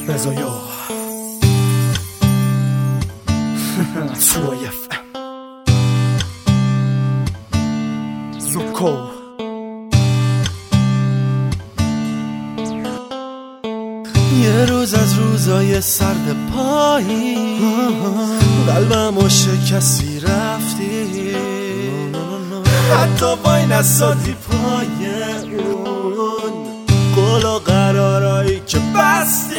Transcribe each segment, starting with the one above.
رضایو سوایف زوکو یه روز از روزای سرد پایین قلبمو شکستی رفتی، حتی وای نسادی پای اون قول و قرارایی که بستی.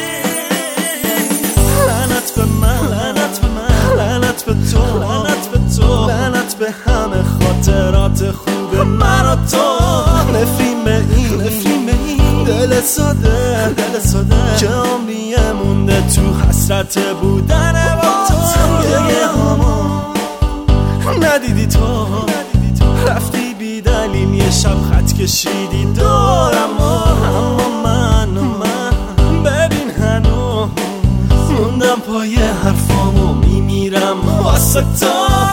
لعنت به من، لعنت به من، لعنت به تو، لعنت به تو، لعنت به همه خاطرات خوب من و تو. نفرین به این، نفرین به این دل ساده، دل ساده که عمریه مونده تو حسرت بودن با تو. یه هامو ندیدی تو، رفتی بی دلیل یه شب خط کشیدی دورم، اما من ببین هنوز موندم پای حرفامو میمیرم واسه تو.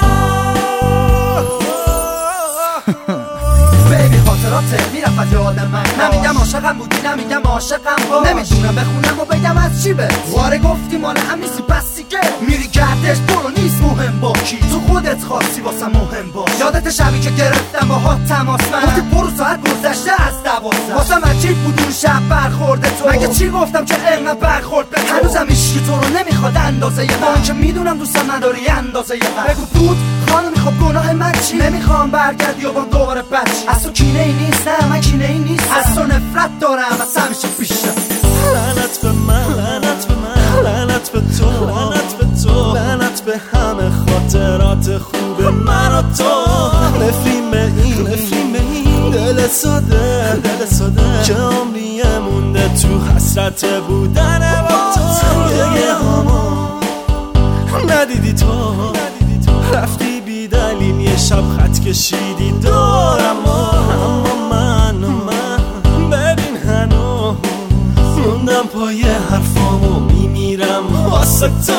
بیبی خاطرات میرفت یاد من، نمیگم عاشقم بودی نمیگم عاشقم باش، نمیتونم بخونم و بگم از چی به واره گفتی مال هم نیستی پس دیگه میری گردش برو، نیست مهم با کی، تو خودت خواستی واسه مهم باش. یادت شبی که گرفتم با ها تماس من گفتی برو ساعت گذشته از 12، واسم عجیب بود اون شب برخورد تو، مگه چی گفتم که انقدر برخورد به تو؟ هنوزم عشق تو رو نمیخواد اندازه من که میدونم دوستم نداری اندازه من. بگو بود خانمی خب گناه من چی؟ نمیخوام برگردی و با دوباره بچی، از تو کینه ای نیست، نه من کینه ای نیست، از تو نفرت دارم از همیشه بیشتر. لعنت به من، لعنت به من، لعنت به تو، لعنت به تو، لعنت به همه خاطرات خوب من و تو. نفرین به این، نفرین به این دل ساده، دل ساده که عمریه مونده تو حسرت بودن با تو. یه هامو ندیدی تو، رفتی بی دلیل یه شب خط کشیدی دورم، اما من ببین هنوز موندم پای حرفامو میمیرم واسه تو.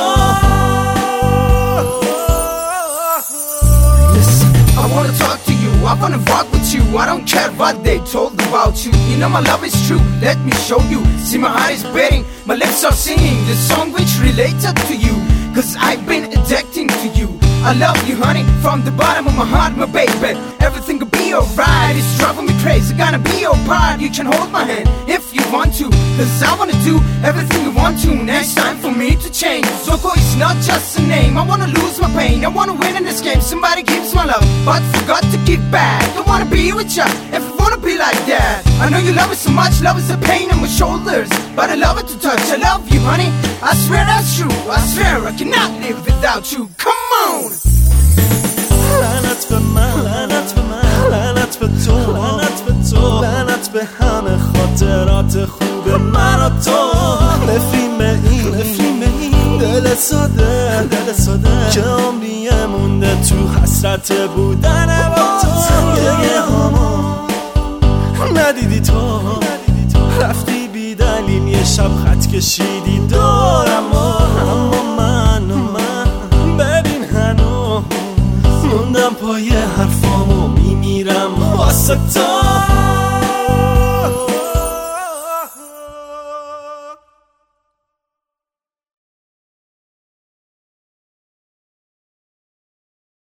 I wanna talk to you, I wanna rock with you, I don't care what they told about you. You know my love is true, let me show you. See my heart is beating, my lips are singing the song which related to you, cause I've been addicting to you. I love you honey, from the bottom of my heart my baby. Everything will be alright, it's driving me crazy, gonna be your part. You can hold my hand if you want to, cause I wanna do everything you want to. Next time for me to change, Zoko is not just a name. I wanna lose my pain, I wanna win in this game. Somebody gives my love, but forgot to give back. I wanna be with you, if you wanna be like that. I know you love it so much, love is a pain on my shoulders, but I love it to touch. I love you honey, I swear that's true, I swear I cannot live without you. Come on. لعنت به من، لعنت به من، لعنت به تو، لعنت به تو، لعنت به همه خاطرات خوب من و تو. نفرین به این، نفرین به این دل ساده، دل ساده که عمریه مونده تو حسرت بودن با تو. یه هامو ندیدی تو، رفتی بی دلیل یه شب خط کشیدی دورم، اما من ببین هنوز موندم پای حرفامو میمیرم واسه تو.